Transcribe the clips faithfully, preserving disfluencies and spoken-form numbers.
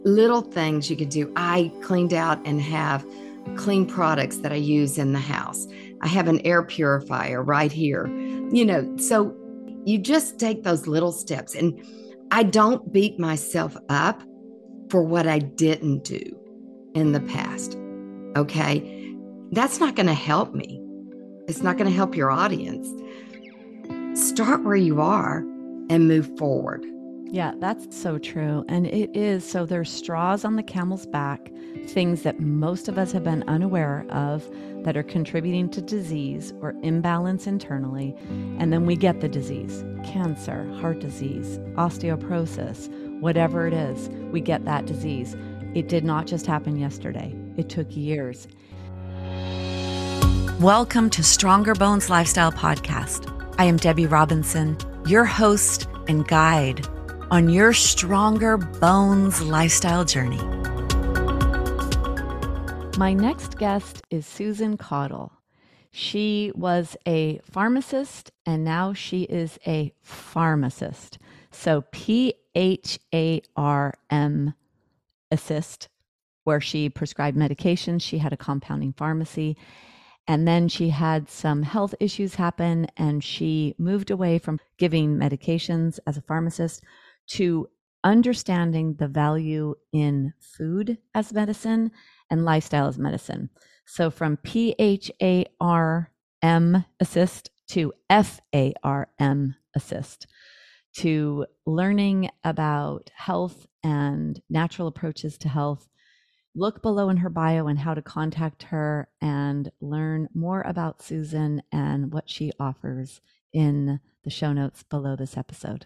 Little things you could do. I cleaned out and have clean products that I use in the house. I have an air purifier right here. You know, so you just take those little steps. And I don't beat myself up for what I didn't do in the past. Okay. That's not going to help me. It's not going to help your audience. Start where you are and move forward. Yeah, that's so true. And it is. So there's straws on the camel's back, things that most of us have been unaware of that are contributing to disease or imbalance internally. And then we get the disease, cancer, heart disease, osteoporosis, whatever it is, we get that disease. It did not just happen yesterday. It took years. Welcome to Stronger Bones Lifestyle Podcast. I am Debbie Robinson, your host and guide on your Stronger Bones lifestyle journey. My next guest is Susan Caudle. She was a pharmacist and now she is a pharmacist. So P H A R M assist, where she prescribed medications. She had a compounding pharmacy. And then she had some health issues happen and she moved away from giving medications as a pharmacist to understanding the value in food as medicine and lifestyle as medicine. So from P H A R M assist to F A R M assist, to learning about health and natural approaches to health. Look below in her bio and how to contact her and learn more about Susan and what she offers in the show notes below this episode.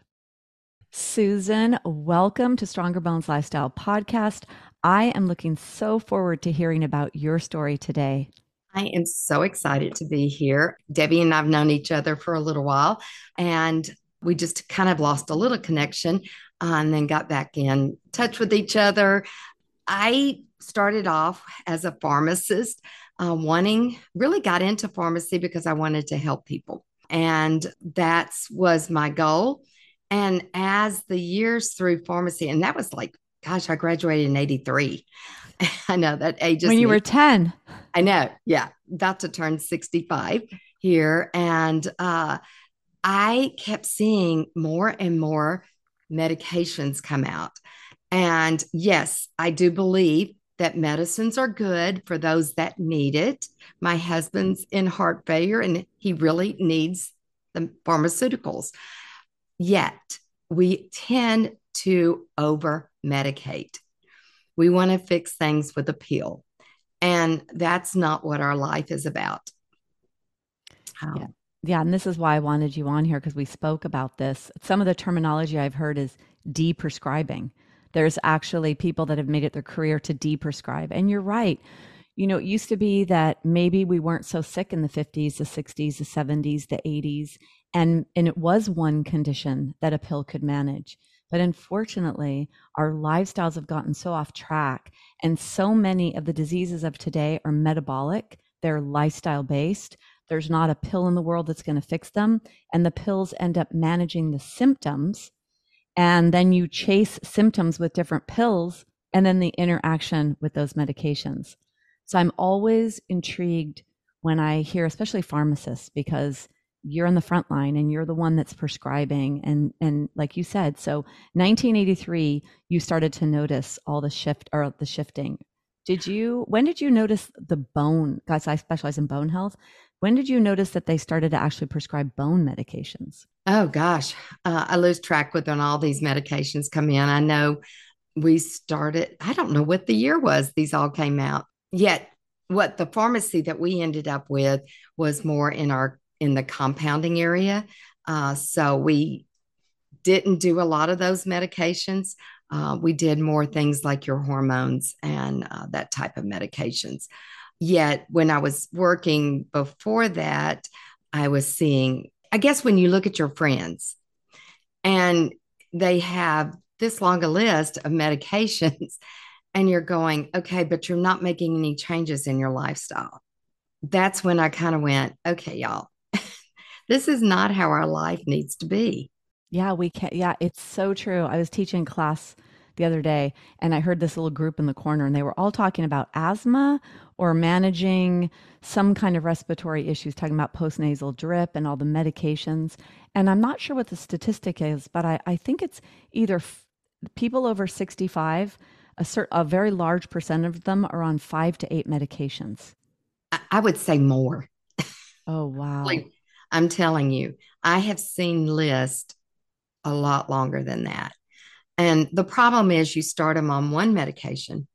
Susan, welcome to Stronger Bones Lifestyle Podcast. I am looking so forward to hearing about your story today. I am so excited to be here. Debbie and I've known each other for a little while, and we just kind of lost a little connection uh, and then got back in touch with each other. I started off as a pharmacist, uh, wanting, really got into pharmacy because I wanted to help people. And that was my goal. And as the years through pharmacy, and that was like, gosh, I graduated in eighty-three. I know that age is when you me. were ten. I know. Yeah. About to turn sixty-five here. And uh, I kept seeing more and more medications come out. And yes, I do believe that medicines are good for those that need it. My husband's in heart failure and he really needs the pharmaceuticals. Yet we tend to over medicate. We want to fix things with a pill. And that's not what our life is about. Um, yeah. Yeah. And this is why I wanted you on here, because we spoke about this. Some of the terminology I've heard is de-prescribing. There's actually people that have made it their career to de-prescribe. And you're right. You know, it used to be that maybe we weren't so sick in the fifties, the sixties, the seventies, the eighties. And, and it was one condition that a pill could manage. But unfortunately, our lifestyles have gotten so off track. And so many of the diseases of today are metabolic. They're lifestyle based. There's not a pill in the world that's going to fix them. And the pills end up managing the symptoms. And then you chase symptoms with different pills and then the interaction with those medications. So I'm always intrigued when I hear, especially pharmacists, because you're in the front line and you're the one that's prescribing. And, and like you said, so nineteen eighty-three, you started to notice all the shift or the shifting. Did you, when did you notice the bone, guys, I specialize in bone health. When did you notice that they started to actually prescribe bone medications? Oh gosh, uh, I lose track with when all these medications come in. I know we started, I don't know what the year was these all came out. Yet what the pharmacy that we ended up with was more in our in the compounding area. Uh, so we didn't do a lot of those medications. Uh, we did more things like your hormones and uh, that type of medications. Yet when I was working before that, I was seeing, I guess when you look at your friends and they have this long a list of medications and you're going, okay, but you're not making any changes in your lifestyle. That's when I kind of went, okay, y'all, this is not how our life needs to be. Yeah, we can. Yeah, it's so true. I was teaching class the other day, and I heard this little group in the corner, and they were all talking about asthma or managing some kind of respiratory issues, talking about postnasal drip and all the medications. And I'm not sure what the statistic is, but I, I think it's either f- people over sixty-five, a, cert- a very large percent of them are on five to eight medications. I, I would say more. Oh, wow. Like, I'm telling you, I have seen lists a lot longer than that. And the problem is you start them on one medication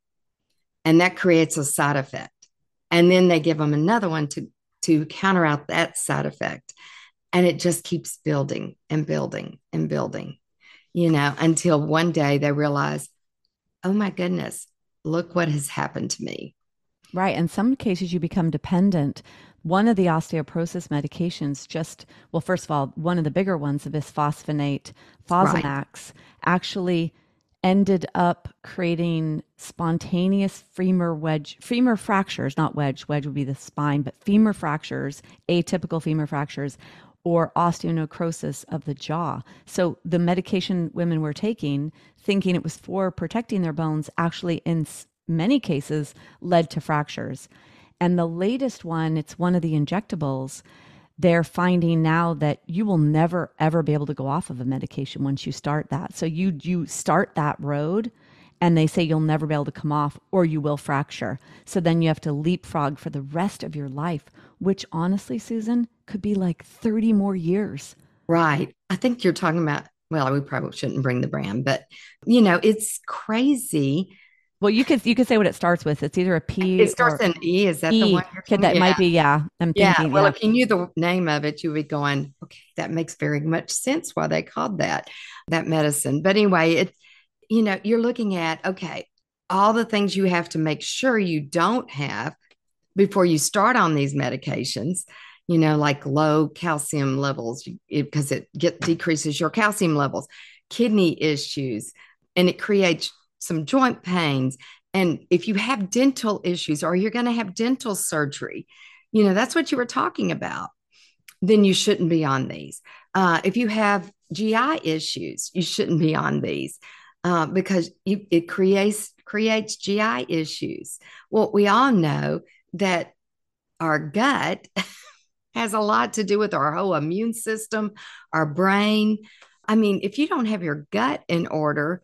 and that creates a side effect. And then they give them another one to, to counter out that side effect. And it just keeps building and building and building, you know, until one day they realize, oh my goodness, look what has happened to me. Right. In some cases, you become dependent. One of the osteoporosis medications just, well, first of all, one of the bigger ones, the bisphosphonate, Fosamax, right, actually ended up creating spontaneous femur wedge, femur fractures, not wedge, wedge would be the spine, but femur fractures, atypical femur fractures, or osteonecrosis of the jaw. So the medication women were taking, thinking it was for protecting their bones, actually in many cases led to fractures. And the latest one, it's one of the injectables. They're finding now that you will never, ever be able to go off of a medication once you start that. So you you start that road and they say you'll never be able to come off or you will fracture. So then you have to leapfrog for the rest of your life, which honestly, Susan, could be like thirty more years. Right. I think you're talking about, well, we probably shouldn't bring the brand, but you know, it's crazy. Well, you could you could say what it starts with. It's either a P. It starts or in E. Is that E. the one you're talking? That yeah. might be, yeah. I'm yeah. thinking. Well, yeah. if you knew the name of it, you would be going, okay, that makes very much sense why they called that that medicine. But anyway, it, you know, you're looking at, okay, all the things you have to make sure you don't have before you start on these medications, you know, like low calcium levels, because it, it get, decreases your calcium levels, kidney issues, and it creates some joint pains. And if you have dental issues or you're going to have dental surgery, you know, that's what you were talking about, then you shouldn't be on these. Uh, if you have G I issues, you shouldn't be on these uh, because you, it creates, creates G I issues. Well, we all know that our gut has a lot to do with our whole immune system, our brain. I mean, if you don't have your gut in order,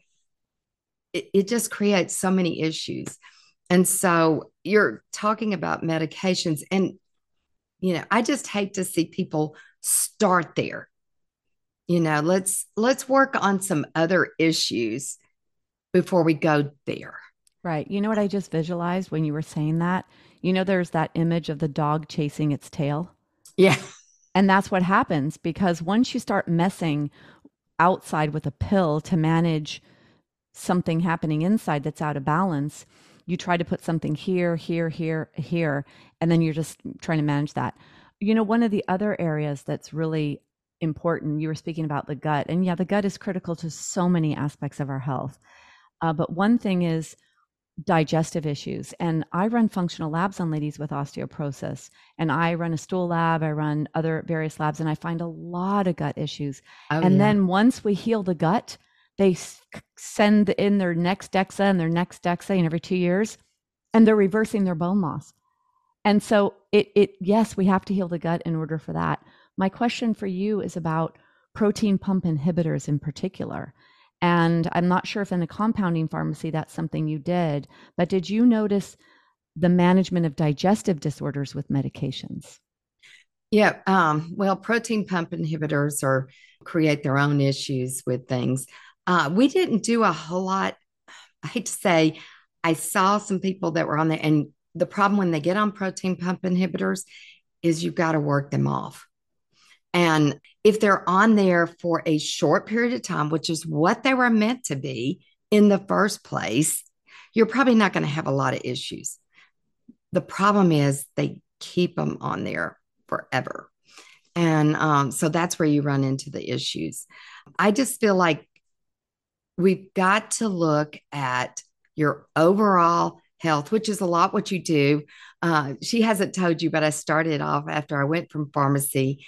it, it just creates so many issues. And so you're talking about medications, and, you know, I just hate to see people start there. You know, let's, let's work on some other issues before we go there. Right. You know what I just visualized when you were saying that? You know, there's that image of the dog chasing its tail. Yeah. And that's what happens, because once you start messing outside with a pill to manage something happening inside that's out of balance, you try to put something here, here, here, here, and then you're just trying to manage that. You know, one of the other areas that's really important, you were speaking about the gut, and yeah, the gut is critical to so many aspects of our health. Uh, but one thing is digestive issues. And I run functional labs on ladies with osteoporosis, and I run a stool lab, I run other various labs, and I find a lot of gut issues. Oh, and yeah. Then once we heal the gut, they send in their next DEXA and their next DEXA and every two years, and they're reversing their bone loss. And so it, it, yes, we have to heal the gut in order for that. My question for you is about protein pump inhibitors in particular. And I'm not sure if in a compounding pharmacy that's something you did, but did you notice the management of digestive disorders with medications? Yeah. Um, well, protein pump inhibitors or create their own issues with things. Uh, we didn't do a whole lot. I hate to say, I saw some people that were on there, and the problem when they get on protein pump inhibitors is you've got to work them off. And if they're on there for a short period of time, which is what they were meant to be in the first place, you're probably not going to have a lot of issues. The problem is they keep them on there forever. And um, so that's where you run into the issues. I just feel like we've got to look at your overall health, which is a lot what you do. Uh, she hasn't told you, but I started off after I went from pharmacy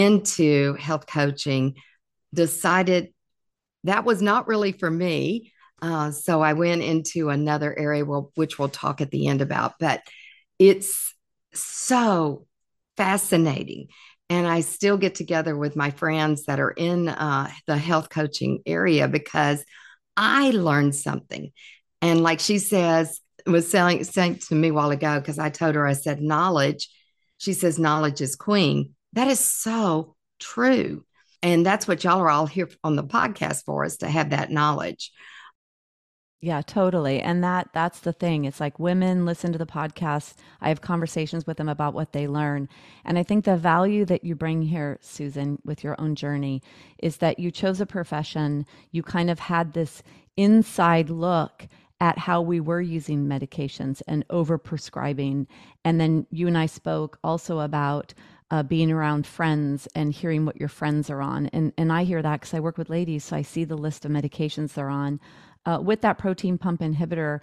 into health coaching, decided that was not really for me. Uh, so I went into another area, we'll, which we'll talk at the end about, but it's so fascinating. And I still get together with my friends that are in uh, the health coaching area because I learned something. And like she says, was saying, saying to me a while ago, because I told her, I said, knowledge. She says, knowledge is queen. That is so true. And that's what y'all are all here on the podcast for, is to have that knowledge. Yeah, totally. And that that's the thing. It's like women listen to the podcast. I have conversations with them about what they learn. And I think the value that you bring here, Susan, with your own journey is that you chose a profession. You kind of had this inside look at how we were using medications and overprescribing. And then you and I spoke also about uh, being around friends and hearing what your friends are on. And and I hear that because I work with ladies, so I see the list of medications they're on. Uh, with that protein pump inhibitor,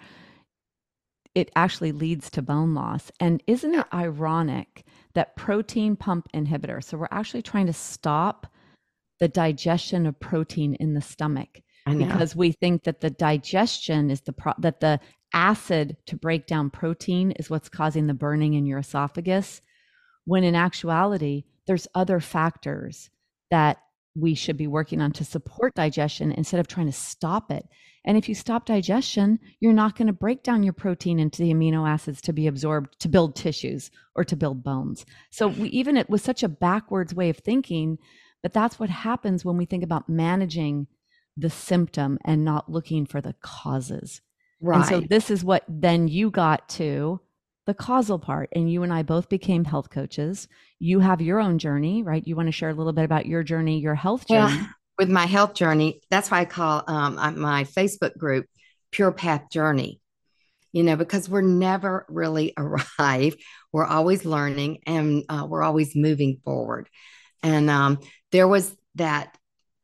it actually leads to bone loss. And isn't it ironic that protein pump inhibitor, so we're actually trying to stop the digestion of protein in the stomach because we think that the digestion is the pro- that the acid to break down protein is what's causing the burning in your esophagus, when in actuality, there's other factors that we should be working on to support digestion instead of trying to stop it. And if you stop digestion, you're not going to break down your protein into the amino acids to be absorbed to build tissues or to build bones. So we, even it was such a backwards way of thinking, but that's what happens when we think about managing the symptom and not looking for the causes. Right. And so this is what then you got to the causal part, and you and I both became health coaches. You have your own journey, right? You want to share a little bit about your journey, your health journey. Well, with my health journey, that's why I call um, my Facebook group Pure Path Journey, you know, because we're never really arrive. We're always learning, and uh, we're always moving forward. And um, there was that,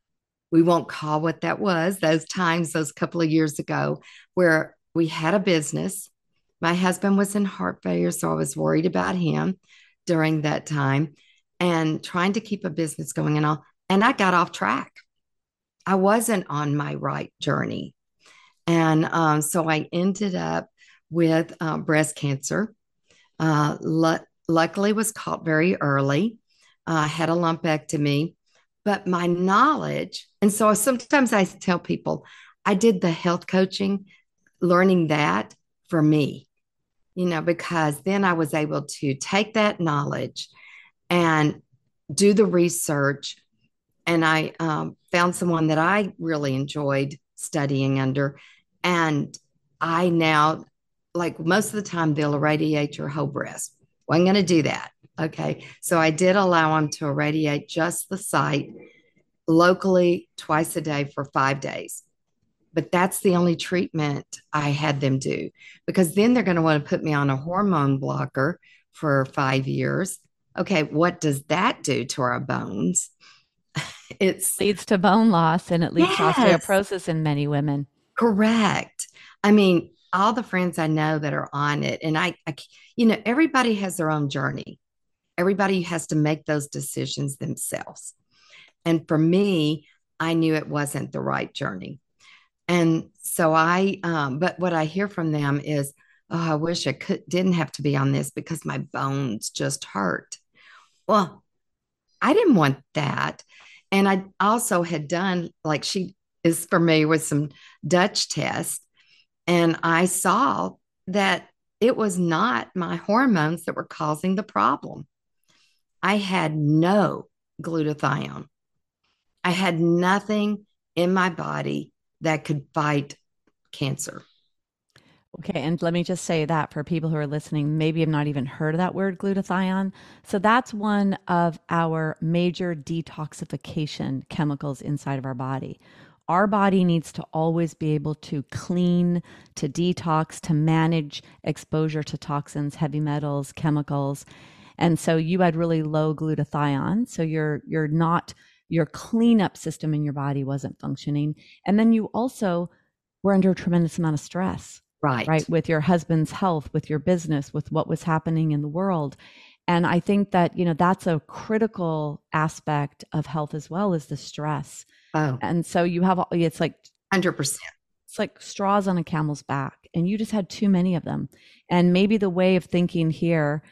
we won't call what that was, those times, those couple of years ago, where we had a business. My husband was in heart failure, so I was worried about him during that time and trying to keep a business going and all. And I got off track. I wasn't on my right journey. And um, so I ended up with uh, breast cancer. Uh, l- luckily was caught very early. I uh, had a lumpectomy, but my knowledge, and so sometimes I tell people, I did the health coaching, learning that for me, you know, because then I was able to take that knowledge and do the research. And I um, found someone that I really enjoyed studying under. And I now, like most of the time, they'll irradiate your whole breast. Well, I'm going to do that. Okay. So I did allow them to irradiate just the site locally twice a day for five days. But that's the only treatment I had them do, because then they're going to want to put me on a hormone blocker for five years. Okay, what does that do to our bones? It leads to bone loss, and it leads yes. to osteoporosis in many women. Correct. I mean, all the friends I know that are on it, and I, I, you know, everybody has their own journey. Everybody has to make those decisions themselves. And for me, I knew it wasn't the right journey. And so I, um, but what I hear from them is, oh, I wish I could, didn't have to be on this because my bones just hurt. Well, I didn't want that. And I also had done, like she is familiar with some Dutch tests. And I saw that it was not my hormones that were causing the problem. I had no glutathione. I had nothing in my body that could fight cancer. Okay, and let me just say that for people who are listening, maybe have not even heard of that word glutathione. So that's one of our major detoxification chemicals inside of our body. Our body needs to always be able to clean, to detox, to manage exposure to toxins, heavy metals, chemicals. And so you had really low glutathione. So you're you're not your cleanup system in your body wasn't functioning. And then you also were under a tremendous amount of stress, right? Right. With your husband's health, with your business, with what was happening in the world. And I think that, you know, that's a critical aspect of health as well, is the stress. Oh. And so you have, it's like one hundred percent. it's like straws on a camel's back, and you just had too many of them. And maybe the way of thinking here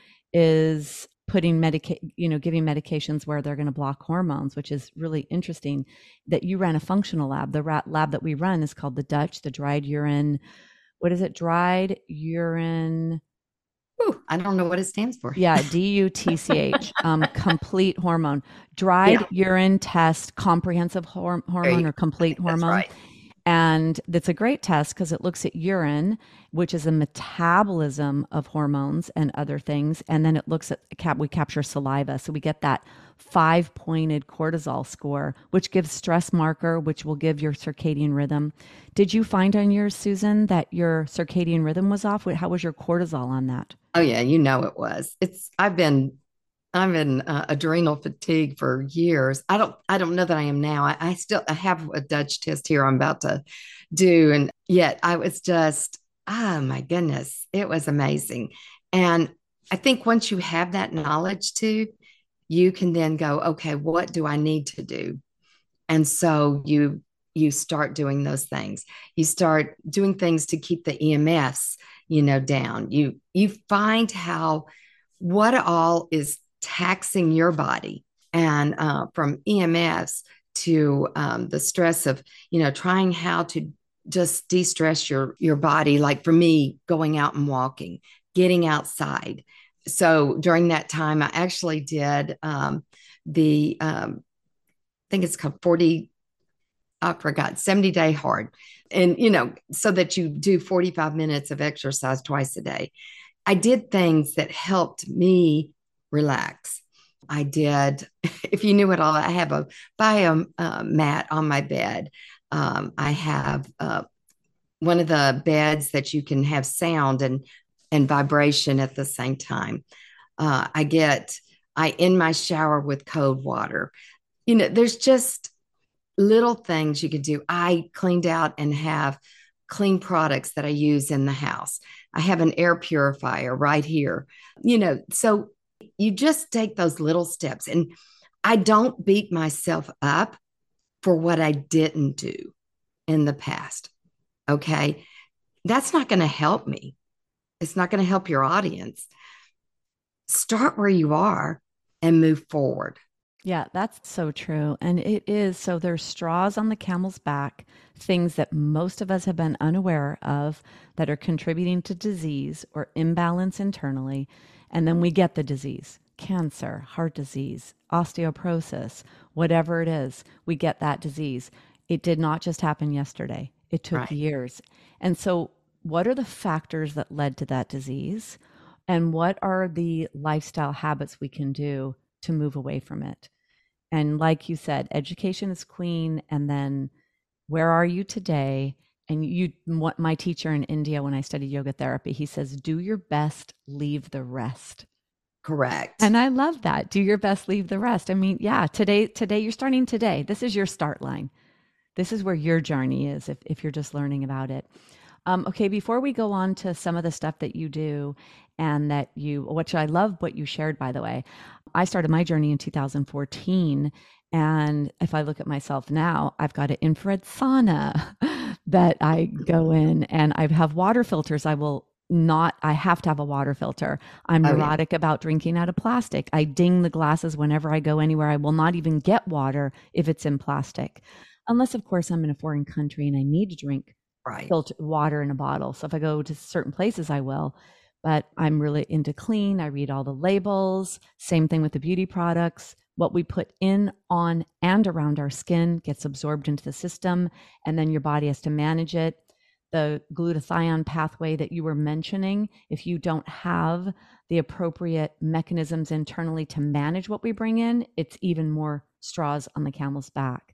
is putting medica you know, giving medications where they're going to block hormones, which is really interesting that you ran a functional lab. The rat lab that we run is called the Dutch, the dried urine. What is it? Dried urine. Ooh, I don't know what it stands for. Yeah, D U T C H, um, complete hormone. Dried Yeah. urine test, comprehensive hor hormone or complete That's hormone. right. And that's a great test because it looks at urine, which is a metabolism of hormones and other things. And then it looks at, cap we capture saliva. So we get that five pointed cortisol score, which gives stress marker, which will give your circadian rhythm. Did you find on yours, Susan, that your circadian rhythm was off? How was your cortisol on that? Oh yeah, you know it was. It's I've been I'm in uh, adrenal fatigue for years. I don't I don't know that I am now. I, I still I have a Dutch test here I'm about to do, and yet I was just, oh my goodness, it was amazing. And I think once you have that knowledge too, you can then go, okay, what do I need to do? And so you you start doing those things. You start doing things to keep the E M Fs, you know, down. You you find how what all is taxing your body, and uh, from E M Fs to um, the stress of, you know, trying how to just de-stress your your body. Like for me, going out and walking, getting outside. So during that time, I actually did um, the um, I think it's called forty, I forgot, seventy day hard. And, you know, so that you do forty-five minutes of exercise twice a day. I did things that helped me relax. I did, if you knew it all, I have a bio uh, mat on my bed. Um, I have uh, one of the beds that you can have sound and, and vibration at the same time. Uh, I get, I in my shower with cold water. You know, there's just little things you could do. I cleaned out and have clean products that I use in the house. I have an air purifier right here. You know, so you just take those little steps. And I don't beat myself up for what I didn't do in the past. Okay. That's not going to help me. It's not going to help your audience. Start where you are and move forward. Yeah, that's so true. And it is. So there's straws on the camel's back, things that most of us have been unaware of that are contributing to disease or imbalance internally. And then we get the disease, cancer, heart disease, osteoporosis, whatever it is, we get that disease. It did not just happen yesterday. It took Right. years. And so what are the factors that led to that disease? And what are the lifestyle habits we can do to move away from it? And like you said, education is queen. And then where are you today? And you, what my teacher in India, when I studied yoga therapy, he says, do your best, leave the rest. Correct. And I love that. Do your best, leave the rest. I mean, yeah, today, today you're starting today. This is your start line. This is where your journey is if, if you're just learning about it. Um, okay, before we go on to some of the stuff that you do and that you, which I love what you shared, by the way, I started my journey in two thousand fourteen. And if I look at myself now, I've got an infrared sauna that I go in, and I have water filters. I will not, I have to have a water filter. I'm Oh, yeah. neurotic about drinking out of plastic. I ding the glasses whenever I go anywhere. I will not even get water if it's in plastic. Unless, of course, I'm in a foreign country and I need to drink Right. filter water in a bottle. So if I go to certain places, I will. But I'm really into clean. I read all the labels. Same thing with the beauty products. What we put in, on, and around our skin gets absorbed into the system, and then your body has to manage it. The glutathione pathway that you were mentioning, if you don't have the appropriate mechanisms internally to manage what we bring in, it's even more straws on the camel's back.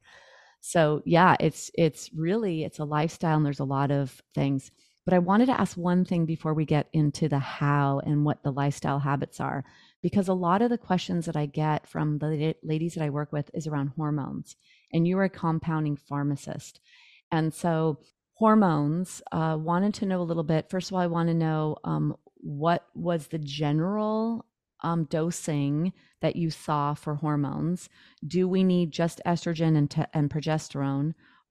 So yeah, it's it's really, it's a lifestyle, and there's a lot of things. But I wanted to ask one thing before we get into the how and what the lifestyle habits are, because a lot of the questions that I get from the ladies that I work with is around hormones, and you're a compounding pharmacist. And so hormones, uh, wanted to know a little bit. First of all, I want to know um, what was the general um, dosing that you saw for hormones? Do we need just estrogen and, te- and progesterone?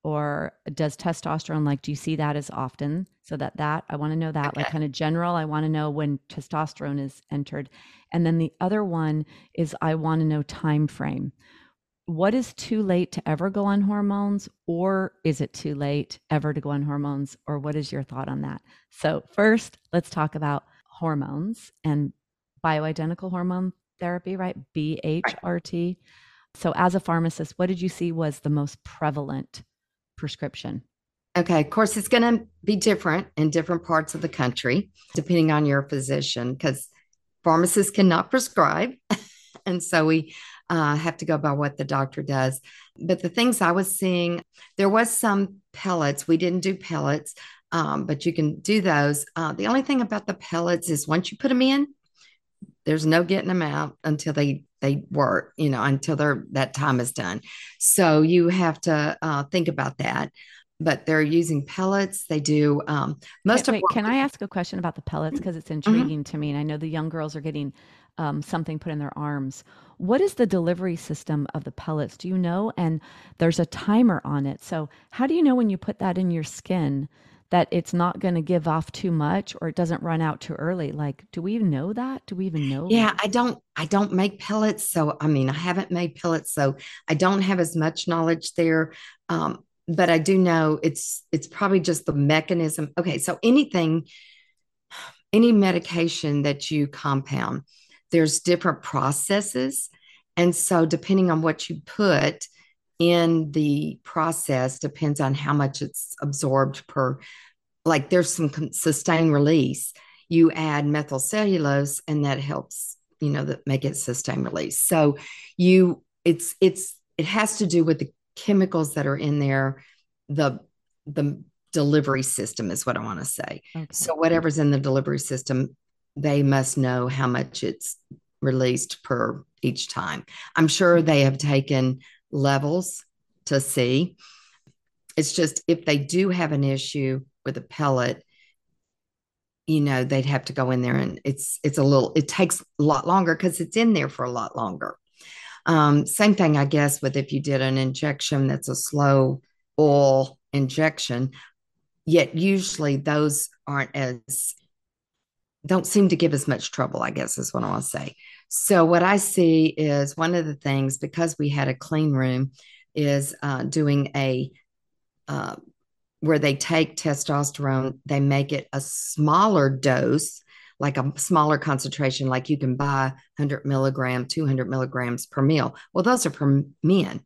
or does testosterone, like, do you see that as often? So that, that I want to know that, like, Okay. kind of general, I want to know when testosterone is entered. And then the other one is I want to know time frame. What is too late to ever go on hormones, or is it too late ever to go on hormones, or what is your thought on that? So first, let's talk about hormones and bioidentical hormone therapy, right? B H R T. So as a pharmacist, what did you see was the most prevalent prescription? Okay, of course, it's going to be different in different parts of the country, depending on your physician, because pharmacists cannot prescribe. And so we uh, have to go by what the doctor does. But the things I was seeing, there was some pellets. We didn't do pellets, um, but you can do those. Uh, the only thing about the pellets is once you put them in, there's no getting them out until they they work, you know, until they're that time is done. So you have to uh, think about that. But they're using pellets. They do um, Can, most of wait, what. can I ask a question about the pellets? Because it's Mhm. intriguing to me. And I know the young girls are getting um, something put in their arms. What is the delivery system of the pellets? Do you know? And there's a timer on it. So how do you know when you put that in your skin that it's not going to give off too much or it doesn't run out too early? Like, do we even know that? Do we even know? Yeah, I don't I don't make pellets, so I mean I haven't made pellets, so I don't have as much knowledge there. Um, but I do know it's it's probably just the mechanism. Okay, so anything, any medication that you compound, there's different processes. And so depending on what you put in the process depends on how much it's absorbed per, like there's some sustained release. You add methylcellulose and that helps, you know, that make it sustained release. So you, it's, it's, it has to do with the chemicals that are in there. The, the delivery system is what I want to say. Okay. So whatever's in the delivery system, they must know how much it's released per each time. I'm sure they have taken levels to see. It's just if they do have an issue with a pellet, you know, they'd have to go in there and it's it's a little, it takes a lot longer because it's in there for a lot longer. Um, same thing, I guess, with if you did an injection that's a slow oil injection, yet usually those aren't as, don't seem to give as much trouble, I guess is what I want to say. So what I see is one of the things, because we had a clean room, is uh, doing a uh, where they take testosterone, they make it a smaller dose, like a smaller concentration, like you can buy one hundred milligram, two hundred milligrams per meal. Well, those are for men.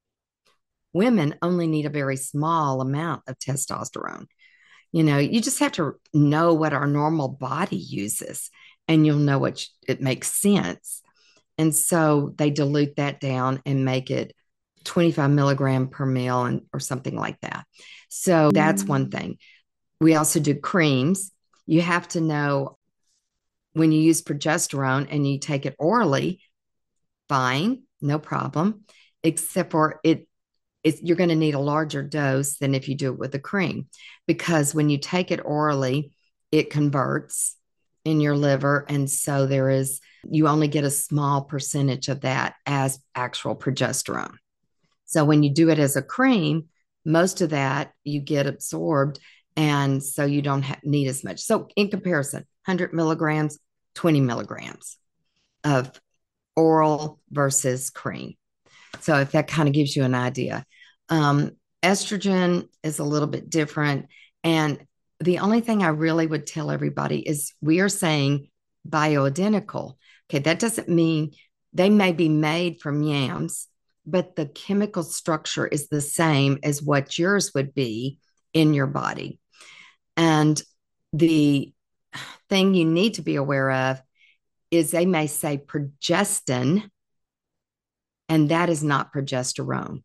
Women only need a very small amount of testosterone. You know, you just have to know what our normal body uses, and you'll know what it makes sense. And so they dilute that down and make it twenty-five milligram per meal and or something like that. So that's one thing. We also do creams. You have to know when you use progesterone and you take it orally, fine, no problem, except for it, it's, you're going to need a larger dose than if you do it with a cream, because when you take it orally, it converts in your liver. And so there is, you only get a small percentage of that as actual progesterone. So when you do it as a cream, most of that you get absorbed. And so you don't ha- need as much. So in comparison, one hundred milligrams, twenty milligrams of oral versus cream. So if that kind of gives you an idea. Um, estrogen is a little bit different. And the only thing I really would tell everybody is we are saying bioidentical. Okay, that doesn't mean they may be made from yams, but the chemical structure is the same as what yours would be in your body. And the thing you need to be aware of is they may say progestin, and that is not progesterone.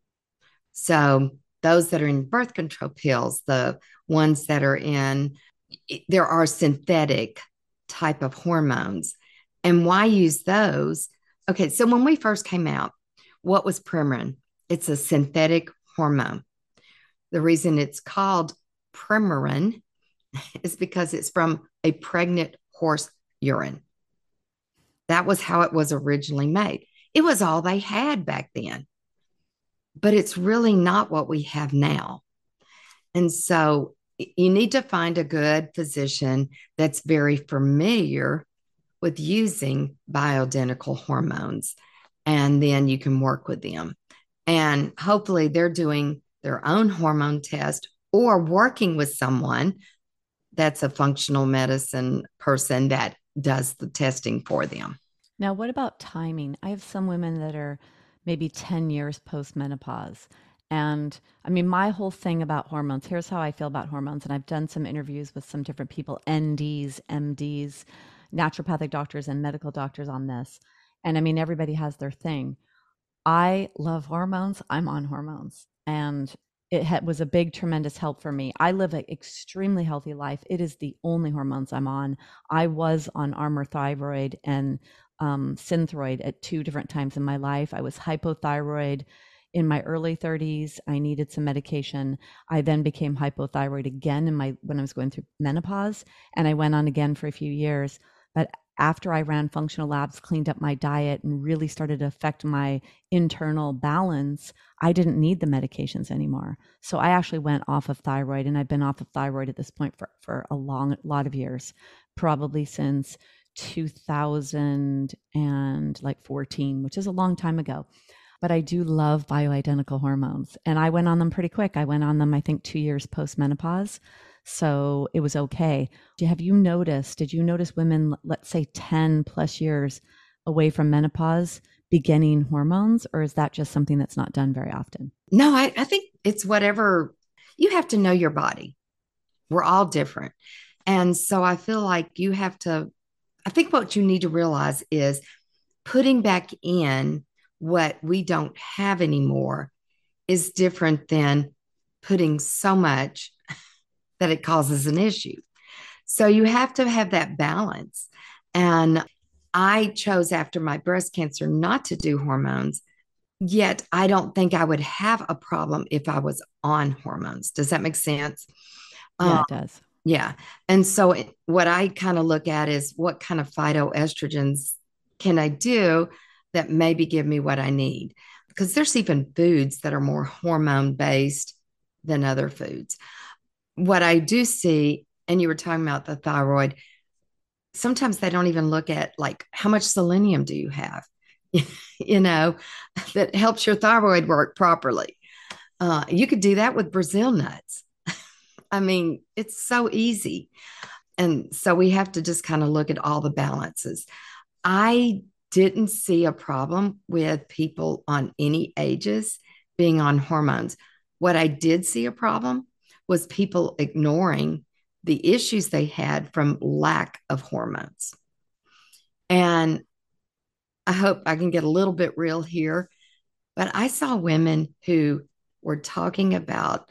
So those that are in birth control pills, the ones that are in, there are synthetic type of hormones. And why use those? Okay, so when we first came out, what was Premarin? It's a synthetic hormone. The reason it's called Premarin is because it's from a pregnant horse urine. That was how it was originally made. It was all they had back then. but it's really not what we have now. And so you need to find a good physician that's very familiar with using bioidentical hormones, and then you can work with them. And hopefully they're doing their own hormone test or working with someone that's a functional medicine person that does the testing for them. Now, what about timing? I have some women that are maybe ten years post-menopause. And I mean, my whole thing about hormones, here's how I feel about hormones. And I've done some interviews with some different people, N Ds, M Ds, naturopathic doctors, and medical doctors on this. And I mean, everybody has their thing. I love hormones. I'm on hormones. And it ha- was a big, tremendous help for me. I live an extremely healthy life. It is the only hormones I'm on. I was on Armour Thyroid and um, Synthroid at two different times in my life. I was hypothyroid in my early thirties. I needed some medication. I then became hypothyroid again in my when I was going through menopause, and I went on again for a few years. But after I ran functional labs, cleaned up my diet, and really started to affect my internal balance, I didn't need the medications anymore. So I actually went off of thyroid, and I've been off of thyroid at this point for, for a long lot of years, probably since two thousand fourteen, which is a long time ago. But I do love bioidentical hormones, and I went on them pretty quick. I went on them, I think, two years post-menopause. So it was okay. Have you noticed, did you notice women, let's say ten plus years away from menopause, beginning hormones, or is that just something that's not done very often? No, I, I think it's whatever. You have to know your body. We're all different. And so I feel like you have to, I think what you need to realize is putting back in what we don't have anymore is different than putting so much that it causes an issue. So you have to have that balance. And I chose after my breast cancer not to do hormones, yet I don't think I would have a problem if I was on hormones. Does that make sense? Yeah, Um, it does. yeah. And so it, what I kind of look at is what kind of phytoestrogens can I do that maybe give me what I need? Because there's even foods that are more hormone based than other foods. What I do see, and you were talking about the thyroid, sometimes they don't even look at like how much selenium do you have, you know, that helps your thyroid work properly. Uh, you could do that with Brazil nuts. I mean, it's so easy. And so we have to just kind of look at all the balances. I didn't see a problem with people on any ages being on hormones. What I did see a problem was people ignoring the issues they had from lack of hormones. And I hope I can get a little bit real here, but I saw women who were talking about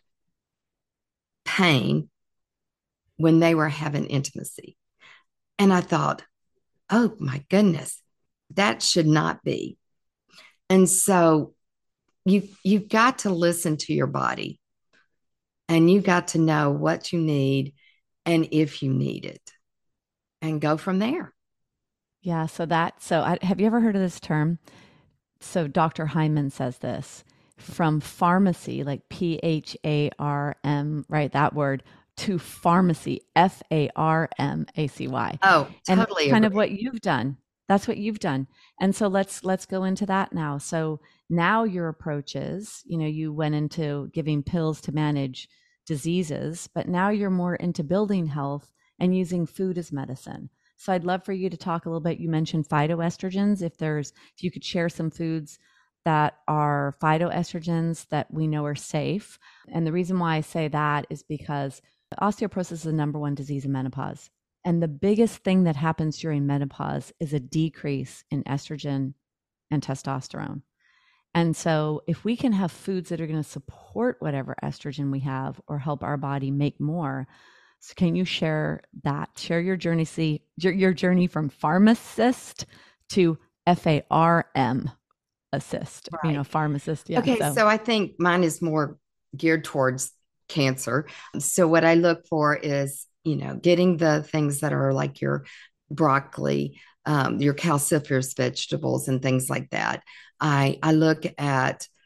pain when they were having intimacy. And I thought, oh my goodness, that should not be. And so you you've got to listen to your body, and you got to know what you need and if you need it, and go from there. Yeah. So that, so I, have you ever heard of this term? So Doctor Hyman says this: from pharmacy, like P H A R M, right? That word, to pharmacy, F A R M A C Y. Oh, And totally that's kind agree. of what you've done. That's what you've done. And so let's let's go into that now. So now your approach is, you know, you went into giving pills to manage diseases, but now you're more into building health and using food as medicine. So I'd love for you to talk a little bit. You mentioned phytoestrogens. If there's, if you could share some foods that are phytoestrogens that we know are safe. And the reason why I say that is because osteoporosis is the number one disease in menopause. And the biggest thing that happens during menopause is a decrease in estrogen and testosterone. And so if we can have foods that are going to support whatever estrogen we have or help our body make more, so can you share that? Share your journey, see your, your journey from pharmacist to F A R M assist, right. You know, pharmacist. Yeah. Okay. So. so I think mine is more geared towards cancer. So what I look for is, you know, getting the things that are like your broccoli, um, your calciferous vegetables and things like that. I, I look at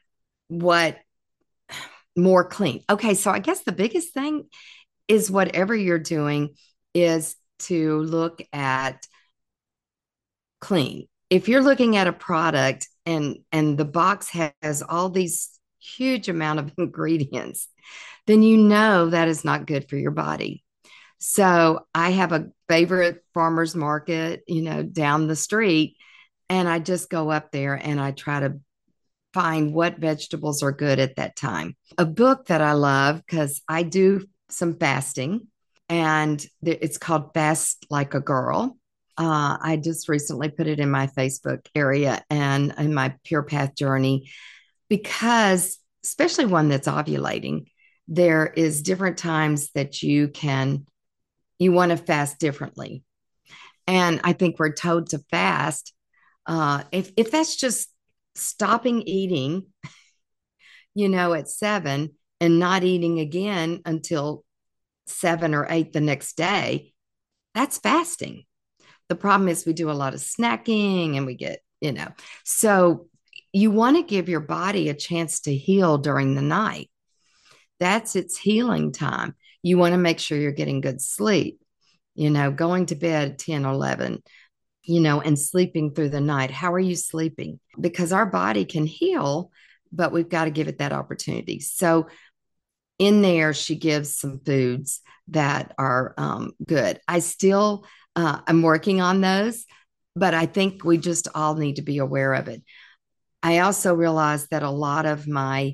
what more clean. Okay, so I guess the biggest thing is whatever you're doing is to look at clean. If you're looking at a product and and the box has all these huge amount of ingredients, then you know that is not good for your body. So I have a favorite farmer's market, you know, down the street, and I just go up there and I try to find what vegetables are good at that time. A book that I love because I do some fasting, and it's called Fast Like a Girl. Uh, I just recently put it in my Facebook area and in my Pure Path journey because, especially one that's ovulating, there is different times that you can, you want to fast differently. And I think we're told to fast. Uh, if, if that's just stopping eating, you know, at seven and not eating again until seven or eight the next day, that's fasting. The problem is we do a lot of snacking and we get, you know, so you want to give your body a chance to heal during the night. That's its healing time. You want to make sure you're getting good sleep, you know, going to bed at ten or eleven, you know, and sleeping through the night. How are you sleeping? Because our body can heal, but we've got to give it that opportunity. So in there, she gives some foods that are um, good. I still, uh, I'm working on those, but I think we just all need to be aware of it. I also realize that a lot of my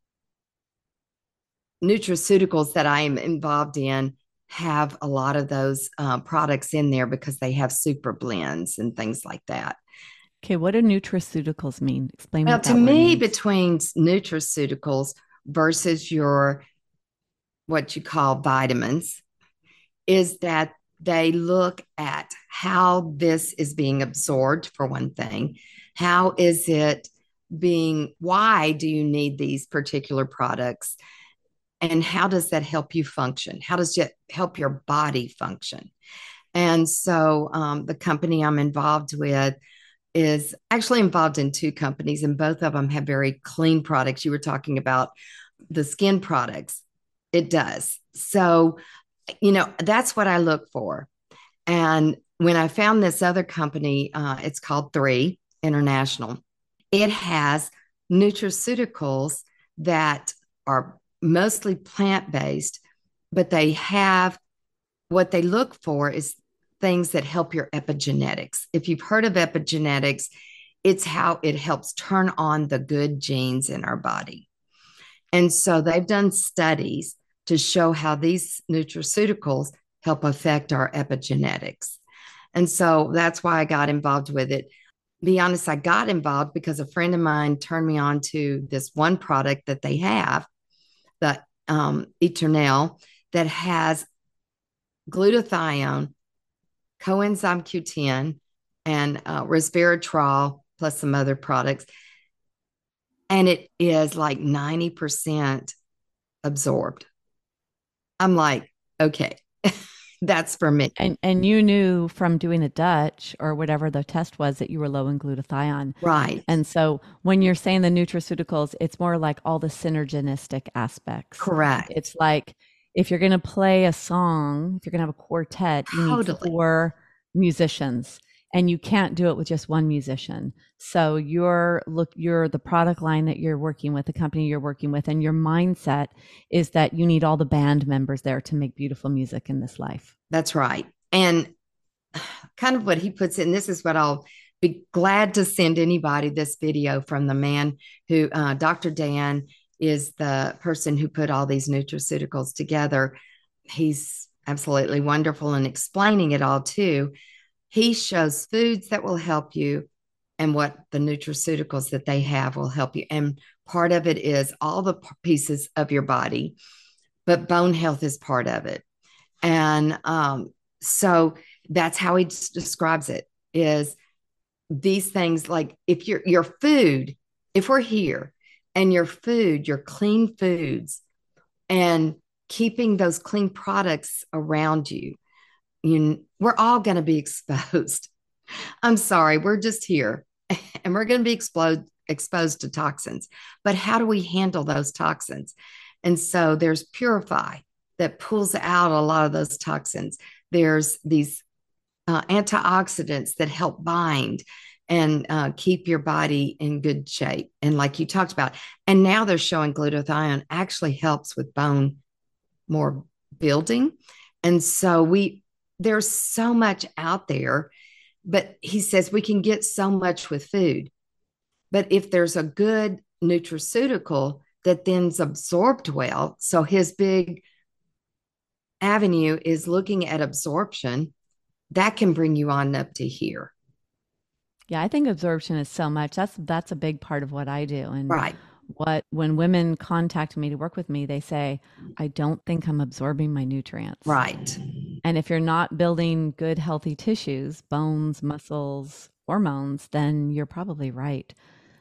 nutraceuticals that I am involved in have a lot of those uh, products in there because they have super blends and things like that. Okay, what do nutraceuticals mean? Explain well, what to that me, means. Between nutraceuticals versus your what you call vitamins is that they look at how this is being absorbed, for one thing. How is it being, why do you need these particular products? And how does that help you function? How does it help your body function? And so um, the company I'm involved with is actually involved in two companies, and both of them have very clean products. You were talking about the skin products. It does. So, you know, that's what I look for. And when I found this other company, uh, it's called Three International. It has nutraceuticals that are mostly plant-based, but they have what they look for is things that help your epigenetics. If you've heard of epigenetics, it's how it helps turn on the good genes in our body. And so they've done studies to show how these nutraceuticals help affect our epigenetics. And so that's why I got involved with it. Be honest, I got involved because a friend of mine turned me on to this one product that they have, the um, Eternel, that has glutathione, coenzyme Q ten, and uh, resveratrol, plus some other products. And it is like ninety percent absorbed. I'm like, okay, that's for me. And and you knew from doing the Dutch or whatever the test was that you were low in glutathione. Right. And so when you're saying the nutraceuticals, it's more like all the synergistic aspects. Correct. It's like if you're going to play a song, if you're going to have a quartet, you Totally. need four musicians. And you can't do it with just one musician. So you're look, you're the product line that you're working with, the company you're working with, and your mindset is that you need all the band members there to make beautiful music in this life. That's right. And kind of what he puts in, this is what I'll be glad to send anybody this video from the man who, uh, Doctor Dan is the person who put all these nutraceuticals together. He's absolutely wonderful in explaining it all too. He shows foods that will help you and what the nutraceuticals that they have will help you. And part of it is all the pieces of your body, but bone health is part of it. And um, so that's how he describes it, is these things like if your your food, if we're here and your food, your clean foods, and keeping those clean products around you, you we're all going to be exposed. I'm sorry, we're just here and we're going to be exposed exposed to toxins. But how do we handle those toxins? And so there's Purify that pulls out a lot of those toxins. There's these uh, antioxidants that help bind and uh, keep your body in good shape. And like you talked about, and now they're showing glutathione actually helps with bone more building. And so we, there's so much out there, but he says we can get so much with food. But if there's a good nutraceutical that then's absorbed well, so his big avenue is looking at absorption, that can bring you on up to here. Yeah, I think absorption is so much. That's that's a big part of what I do. And right. what when women contact me to work with me, they say, I don't think I'm absorbing my nutrients. Right. And if you're not building good, healthy tissues, bones, muscles, hormones, then you're probably right.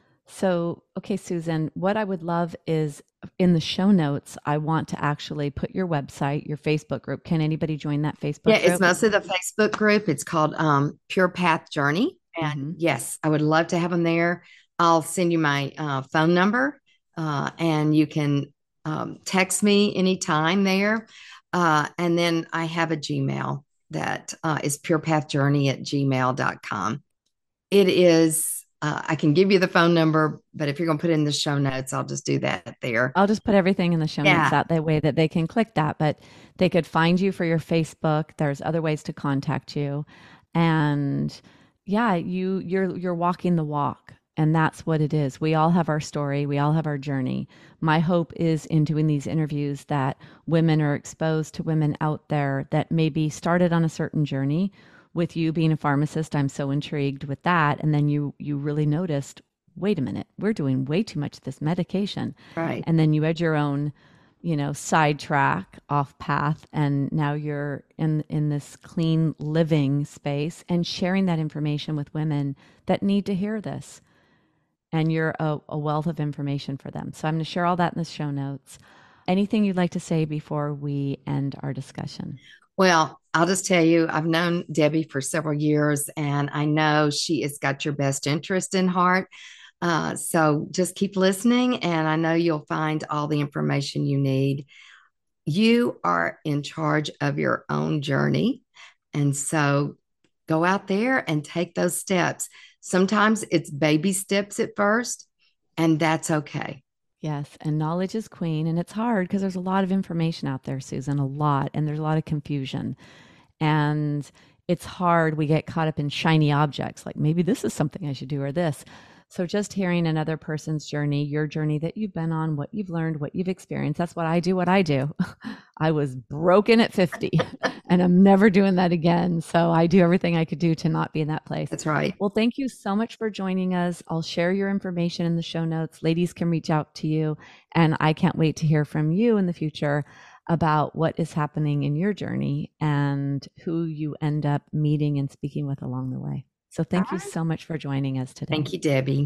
So, okay, Susan, what I would love is in the show notes, I want to actually put your website, your Facebook group. Can anybody join that Facebook yeah, group? Yeah, it's mostly the Facebook group. It's called um, Pure Path Journey. And mm-hmm. yes, I would love to have them there. I'll send you my uh, phone number uh, and you can um, text me anytime there. Uh, and then I have a Gmail that uh, is purepathjourney at gmail dot com. It is, uh, I can give you the phone number, but if you're going to put it in the show notes, I'll just do that there. I'll just put everything in the show yeah. notes that, that way that they can click that, but they could find you for your Facebook. There's other ways to contact you. And yeah, you, you're, you're walking the walk. And that's what it is. We all have our story. We all have our journey. My hope is in doing these interviews that women are exposed to women out there that maybe started on a certain journey. With you being a pharmacist, I'm so intrigued with that. And then you you really noticed, wait a minute, we're doing way too much of this medication. Right. And then you had your own, you know, sidetrack off path. And now you're in, in this clean living space and sharing that information with women that need to hear this. And you're a, a wealth of information for them. So I'm going to share all that in the show notes. Anything you'd like to say before we end our discussion? Well, I'll just tell you, I've known Debbie for several years, and I know she has got your best interest in heart. Uh, so just keep listening, and I know you'll find all the information you need. You are in charge of your own journey. And so go out there and take those steps. Sometimes it's baby steps at first, and that's okay. Yes. And knowledge is queen. And it's hard because there's a lot of information out there, Susan, a lot. And there's a lot of confusion. And it's hard. We get caught up in shiny objects, like maybe this is something I should do or this. So just hearing another person's journey, your journey that you've been on, what you've learned, what you've experienced. That's what I do, what I do. I was broken at fifty and I'm never doing that again. So I do everything I could do to not be in that place. That's right. Well, thank you so much for joining us. I'll share your information in the show notes. Ladies can reach out to you. And I can't wait to hear from you in the future about what is happening in your journey and who you end up meeting and speaking with along the way. So thank you so much for joining us today. Thank you, Debbie.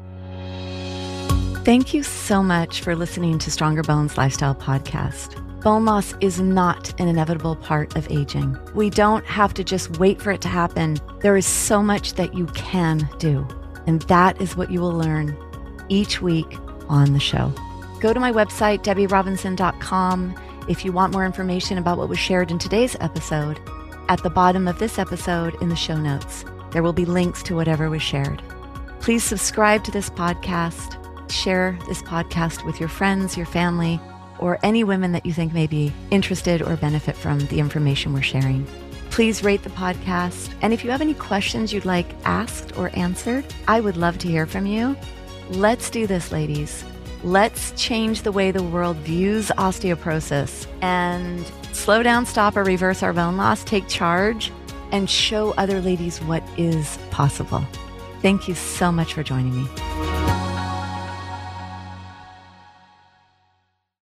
Thank you so much for listening to Stronger Bones Lifestyle Podcast. Bone loss is not an inevitable part of aging. We don't have to just wait for it to happen. There is so much that you can do. And that is what you will learn each week on the show. Go to my website, debbie robinson dot com, if you want more information about what was shared in today's episode. At the bottom of this episode in the show notes, there will be links to whatever was shared. Please subscribe to this podcast, share this podcast with your friends, your family, or any women that you think may be interested or benefit from the information we're sharing. Please rate the podcast. And if you have any questions you'd like asked or answered, I would love to hear from you. Let's do this, ladies. Let's change the way the world views osteoporosis and slow down, stop, or reverse our bone loss, take charge, and show other ladies what is possible. Thank you so much for joining me.